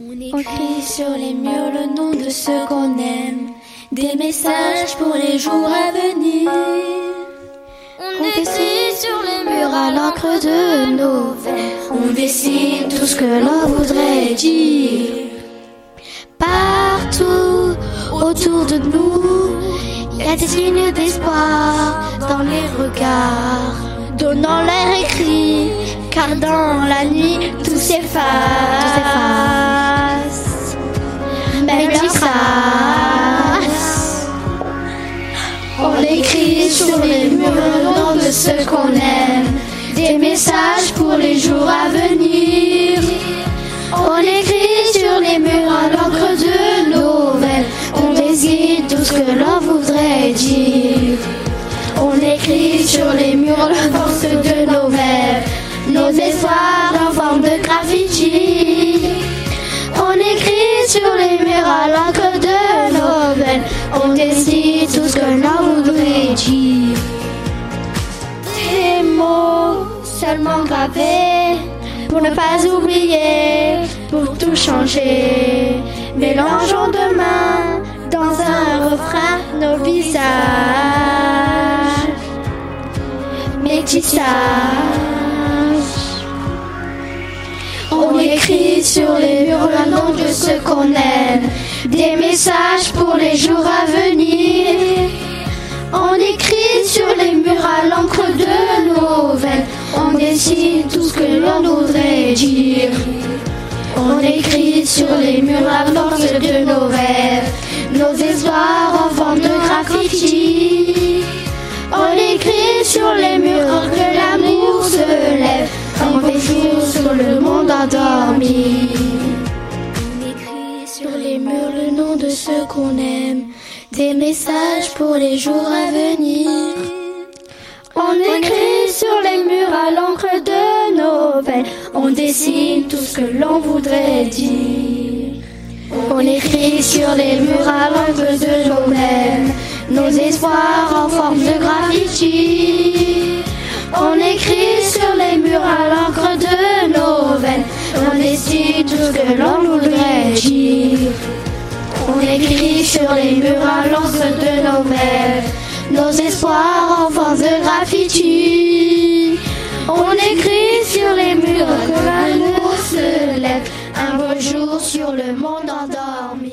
On écrit sur les murs le nom de ceux qu'on aime, des messages pour les jours à venir. On écrit sur les murs à l'encre de nos vers, on dessine tout ce que l'on voudrait dire. Partout autour de nous, il y a des signes d'espoir dans les regards, donnant l'air écrit, car dans la nuit tout s'efface. Même disgrâce. On écrit sur les murs le nom de ceux qu'on aime, des messages pour les jours à venir. On écrit sur les murs à l'encre de nos veines, on désigne tout ce que l'on voudrait dire. On écrit sur les murs la force de nos rêves, nos espoirs en forme de graffiti. On écrit sur les murs à l'encre de nos veines, on décide tout ce que l'on voudrait dire. Des mots seulement gravés pour ne pas oublier, pour tout changer. Mélangeons demain dans un refrain nos visages. Métissage. On écrit sur les murs le nom de ceux qu'on aime, des messages pour les jours à venir. On écrit sur les murs à l'encre de nos veines, on dessine tout ce que l'on voudrait dire. On écrit sur les murs la force de nos rêves, nos espoirs en forme de graffiti. On écrit sur les murs que l'amour se lève, on déchire sur le monde endormi. On écrit sur les murs le nom de ceux qu'on aime, des messages pour les jours à venir. On écrit sur les murs à l'encre de nos veines, on dessine tout ce que l'on voudrait dire. On écrit sur les murs à l'encre de nos veines, nos espoirs en forme de graffiti. On écrit sur les murs à l'encre de nos veines, on dessine tout ce que l'on voudrait dire. On écrit sur les murs à l'encre de nos veines, nos espoirs en forme de graffiti. On écrit sur les murs que l'amour se lève, un beau jour sur le monde endormi.